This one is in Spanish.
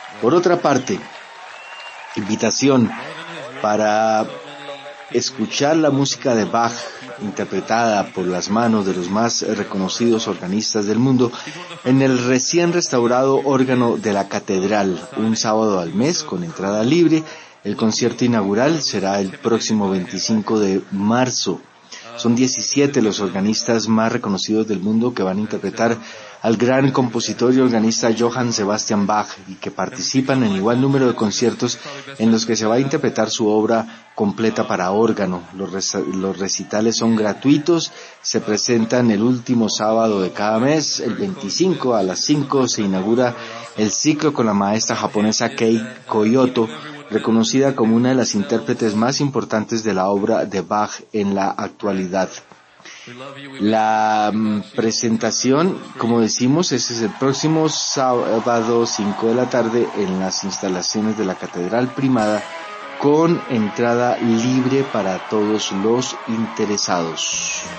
Por otra parte, invitación para escuchar la música de Bach interpretada por las manos de los más reconocidos organistas del mundo en el recién restaurado órgano de la Catedral, un sábado al mes con entrada libre. El concierto inaugural será el próximo 25 de marzo. Son 17 los organistas más reconocidos del mundo que van a interpretar al gran compositor y organista Johann Sebastian Bach y que participan en igual número de conciertos en los que se va a interpretar su obra completa para órgano. Los recitales son gratuitos, se presentan el último sábado de cada mes, el 25 a las 5 se inaugura el ciclo con la maestra japonesa Kei Koyoto, reconocida como una de las intérpretes más importantes de la obra de Bach en la actualidad. La presentación, como decimos, es el próximo sábado 5 de la tarde en las instalaciones de la Catedral Primada con entrada libre para todos los interesados.